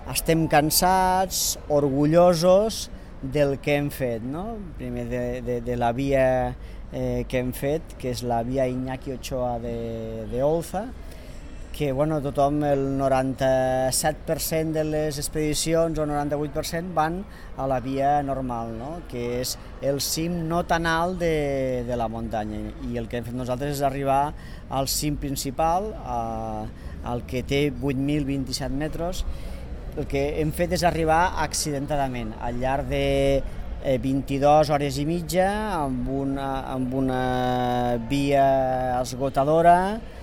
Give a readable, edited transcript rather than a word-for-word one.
estem cansats, orgullosos del que hem fet, no? Primer de la via que hem fet, que és la via Iñaki Ochoa de Olza, que tothom, el 97% de les expedicions o 98% van a la via normal, no? Que és el cim no tan alt de la muntanya, i el que hem fet nosaltres és arribar al cim principal, al que té 8.027 metres. El que hem fet és arribar accidentadament, al llarg de 22 hores i mitja, amb una via esgotadora,